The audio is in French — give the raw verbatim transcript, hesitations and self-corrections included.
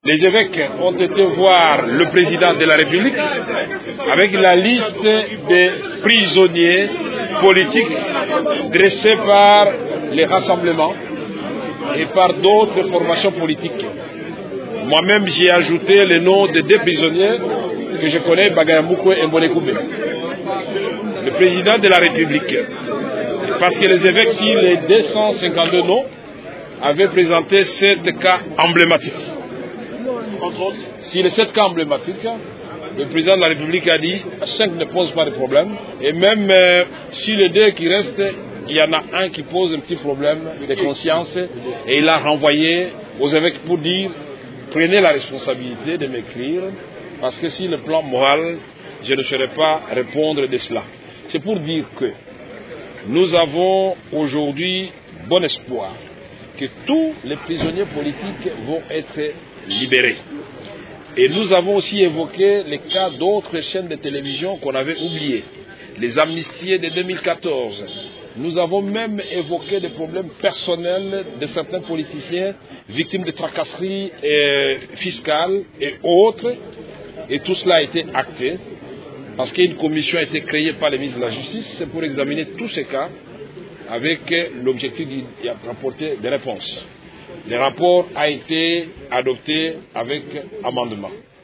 Les évêques ont été voir le président de la République avec la liste des prisonniers politiques dressés par les rassemblements et par d'autres formations politiques. Moi-même, j'ai ajouté le nom de deux prisonniers que je connais, Bagaya Moukou et Mbonekoube. Le président de la République, parce que les évêques, si les deux cent cinquante-deux noms, avaient présenté sept cas emblématiques. Si les sept cas emblématiques, le président de la République a dit cinq ne posent pas de problème. Et même euh, si les deux qui restent, il y en a un qui pose un petit problème de conscience. Et il a renvoyé aux évêques pour dire prenez la responsabilité de m'écrire. Parce que si le plan moral, je ne saurais pas répondre de cela. C'est pour dire que nous avons aujourd'hui bon espoir que tous les prisonniers politiques vont être libérés. Et nous avons aussi évoqué les cas d'autres chaînes de télévision qu'on avait oubliées, les amnistiés de deux mille quatorze. Nous avons même évoqué des problèmes personnels de certains politiciens victimes de tracasseries euh, fiscales et autres. Et tout cela a été acté parce qu'une commission a été créée par les ministres de la Justice pour examiner tous ces cas avec l'objectif d'apporter des réponses. Le rapport a été adopté avec amendement.